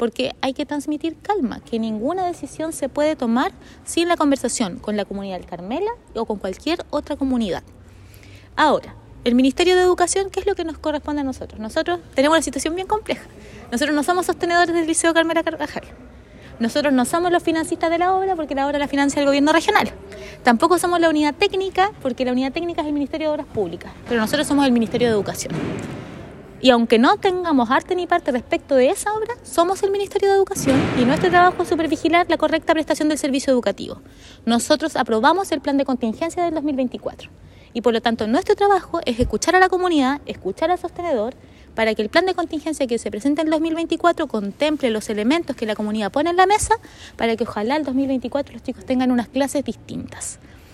porque hay que transmitir calma, que ninguna decisión se puede tomar sin la conversación con la comunidad del Carmela o con cualquier otra comunidad. Ahora, el Ministerio de Educación, ¿qué es lo que nos corresponde a nosotros? Nosotros tenemos una situación bien compleja. Nosotros no somos sostenedores del Liceo Carmela Carvajal. Nosotros no somos los financistas de la obra porque la obra la financia el gobierno regional. Tampoco somos la unidad técnica porque la unidad técnica es el Ministerio de Obras Públicas, pero nosotros somos el Ministerio de Educación. Y aunque no tengamos arte ni parte respecto de esa obra, somos el Ministerio de Educación y nuestro trabajo es supervigilar la correcta prestación del servicio educativo. Nosotros aprobamos el plan de contingencia del 2024 y por lo tanto nuestro trabajo es escuchar a la comunidad, escuchar al sostenedor, para que el plan de contingencia que se presenta en el 2024 contemple los elementos que la comunidad pone en la mesa, para que ojalá el 2024 los chicos tengan unas clases distintas.